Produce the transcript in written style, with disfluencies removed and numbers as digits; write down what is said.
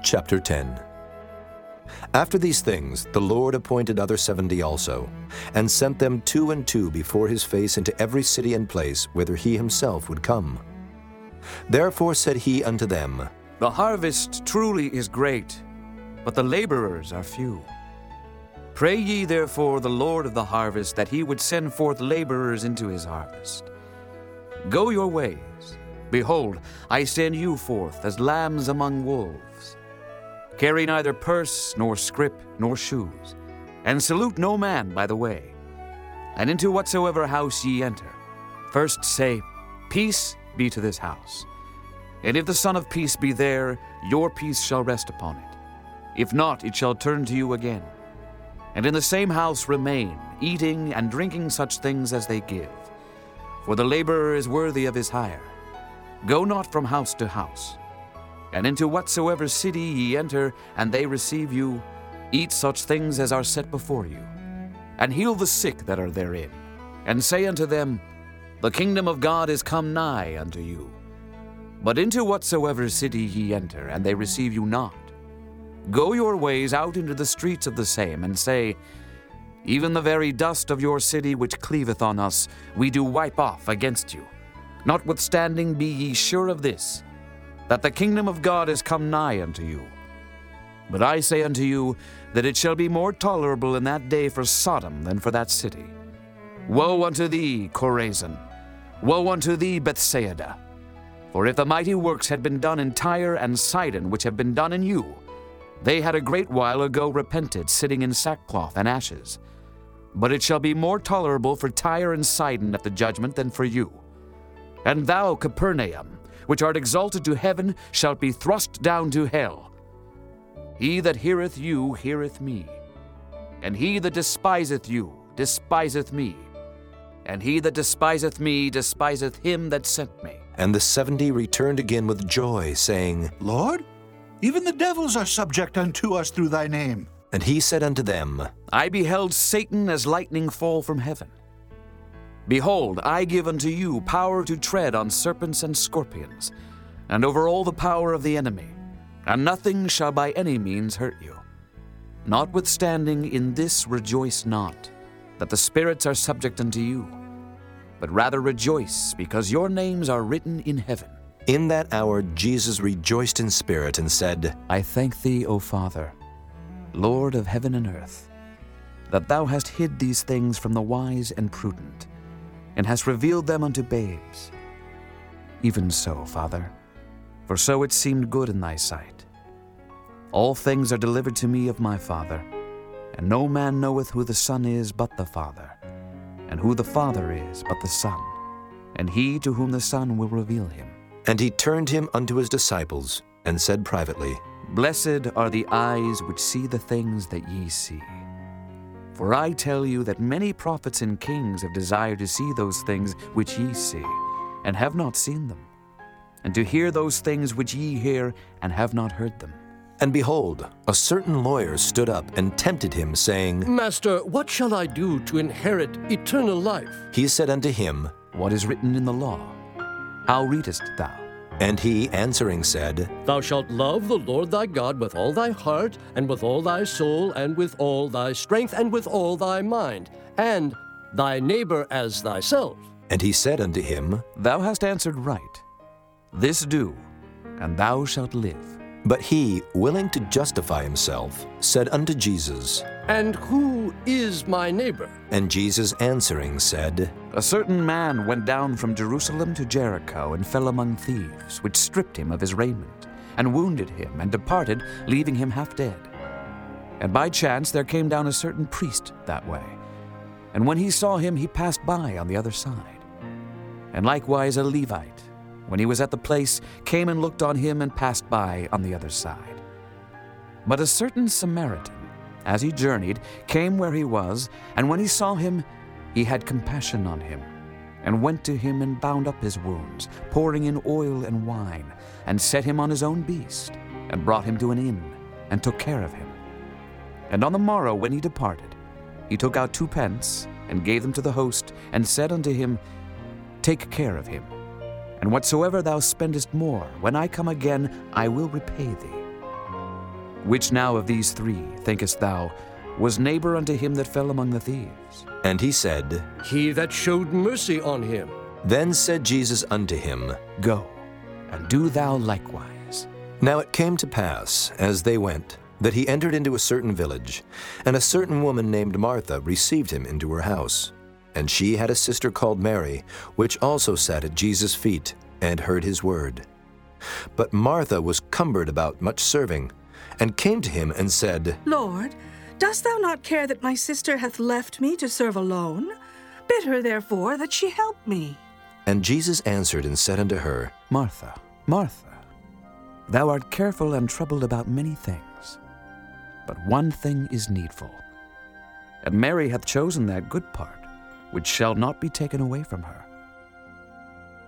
Chapter 10. After these things, the Lord appointed other 70 also, and sent them 2 and 2 before his face into every city and place whither he himself would come. Therefore said he unto them, The harvest truly is great, but the laborers are few. Pray ye therefore the Lord of the harvest that he would send forth laborers into his harvest. Go your ways. Behold, I send you forth as lambs among wolves. Carry neither purse, nor scrip, nor shoes, and salute no man by the way. And into whatsoever house ye enter, first say, Peace be to this house. And if the Son of Peace be there, your peace shall rest upon it. If not, it shall turn to you again. And in the same house remain, eating and drinking such things as they give. For the laborer is worthy of his hire. Go not from house to house. And into whatsoever city ye enter, and they receive you, eat such things as are set before you. And heal the sick that are therein. And say unto them, The kingdom of God is come nigh unto you. But into whatsoever city ye enter, and they receive you not, go your ways out into the streets of the same, and say, Even the very dust of your city which cleaveth on us, we do wipe off against you. Notwithstanding be ye sure of this, that the kingdom of God is come nigh unto you. But I say unto you, that it shall be more tolerable in that day for Sodom than for that city. Woe unto thee, Chorazin! Woe unto thee, Bethsaida! For if the mighty works had been done in Tyre and Sidon, which have been done in you, they had a great while ago repented, sitting in sackcloth and ashes. But it shall be more tolerable for Tyre and Sidon at the judgment than for you. And thou, Capernaum, which art exalted to heaven, shalt be thrust down to hell. He that heareth you heareth me, and he that despiseth you despiseth me, and he that despiseth me despiseth him that sent me. And the 70 returned again with joy, saying, Lord, even the devils are subject unto us through thy name. And he said unto them, I beheld Satan as lightning fall from heaven. Behold, I give unto you power to tread on serpents and scorpions, and over all the power of the enemy, and nothing shall by any means hurt you. Notwithstanding in this rejoice not, that the spirits are subject unto you, but rather rejoice, because your names are written in heaven. In that hour Jesus rejoiced in spirit, and said, I thank thee, O Father, Lord of heaven and earth, that thou hast hid these things from the wise and prudent, and hast revealed them unto babes. Even so, Father, for so it seemed good in thy sight. All things are delivered to me of my Father, and no man knoweth who the Son is but the Father, and who the Father is but the Son, and he to whom the Son will reveal him. And he turned him unto his disciples, and said privately, Blessed are the eyes which see the things that ye see. For I tell you that many prophets and kings have desired to see those things which ye see, and have not seen them, and to hear those things which ye hear, and have not heard them. And behold, a certain lawyer stood up and tempted him, saying, Master, what shall I do to inherit eternal life? He said unto him, What is written in the law? How readest thou? And he answering said, Thou shalt love the Lord thy God with all thy heart, and with all thy soul, and with all thy strength, and with all thy mind, and thy neighbor as thyself. And he said unto him, Thou hast answered right. This do, and thou shalt live. But he, willing to justify himself, said unto Jesus, And who is my neighbor? And Jesus answering said, A certain man went down from Jerusalem to Jericho, and fell among thieves, which stripped him of his raiment, and wounded him, and departed, leaving him half dead. And by chance there came down a certain priest that way, and when he saw him, he passed by on the other side. And likewise a Levite, when he was at the place, came and looked on him, and passed by on the other side. But a certain Samaritan, as he journeyed, came where he was, and when he saw him, he had compassion on him, and went to him and bound up his wounds, pouring in oil and wine, and set him on his own beast, and brought him to an inn, and took care of him. And on the morrow when he departed, he took out 2 pence, and gave them to the host, and said unto him, Take care of him, and whatsoever thou spendest more, when I come again, I will repay thee. Which now of these three, thinkest thou, was neighbor unto him that fell among the thieves? And he said, He that showed mercy on him. Then said Jesus unto him, Go, and do thou likewise. Now it came to pass, as they went, that he entered into a certain village, and a certain woman named Martha received him into her house. And she had a sister called Mary, which also sat at Jesus' feet, and heard his word. But Martha was cumbered about much serving, and came to him and said, Lord, dost thou not care that my sister hath left me to serve alone? Bid her therefore that she help me. And Jesus answered and said unto her, Martha, Martha, thou art careful and troubled about many things, but one thing is needful. And Mary hath chosen that good part, which shall not be taken away from her.